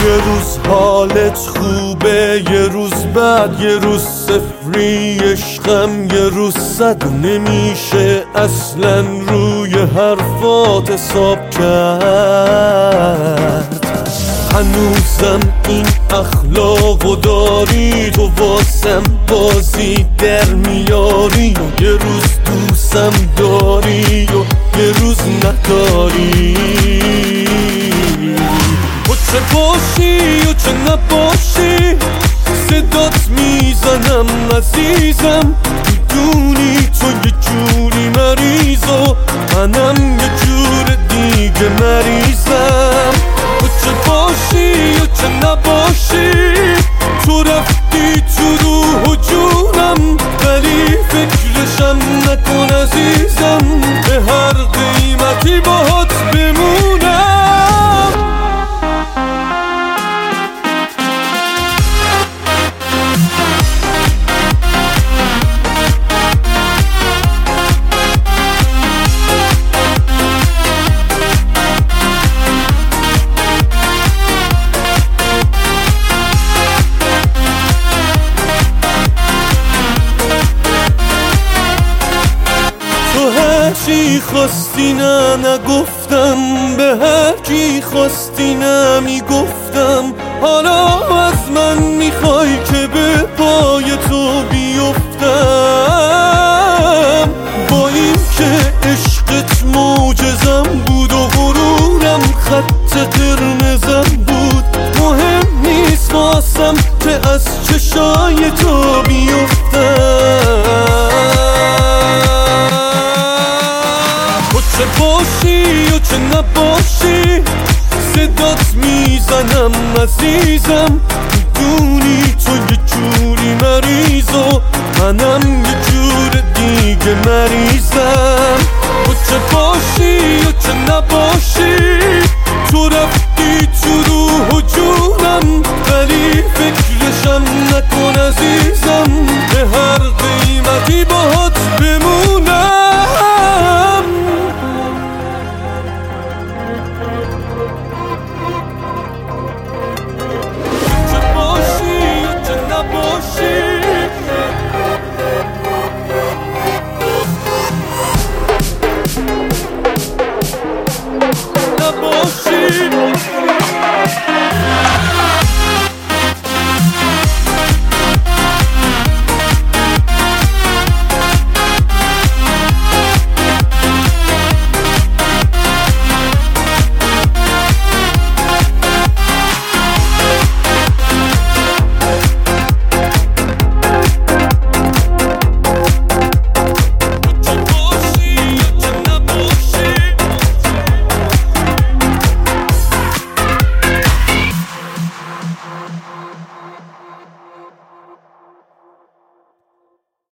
یه روز حالت خوبه، یه روز بعد، یه روز صفری عشقم، یه روز صد. نمیشه اصلا روی حرفات حساب کرد. هنوزم این اخلاقو داری، تو واسم بازی در میاری. و یه روز دوستم داری و یه روز نداری. و چه باشی و چه نباشی صدات میزنم عزیزم. میدونی تو یه جوری مریض و منم یه جور دیگه مریضم. و چه باشی و چه نباشی تو رفتی تو روح و جونم، ولی فکرشم نکن عزیزم، به هر قیمتی باهات بمونم. چی خواستی نه نگفتم، به هر کی خواستی نه میگفتم. حالا از من میخوای که به پای تو بیفتم. با این که عشقت معجزم بود و غرورم خط قرمزم بود، مهم نیست واسم که از چشای تو بیفتم. چه باشی و چه نباشی صدات میزنم عزیزم. میدونی تو یه جوری مریض و منم یه جور دیگه مریضم. و چه باشی و چه نباشی تو رفتی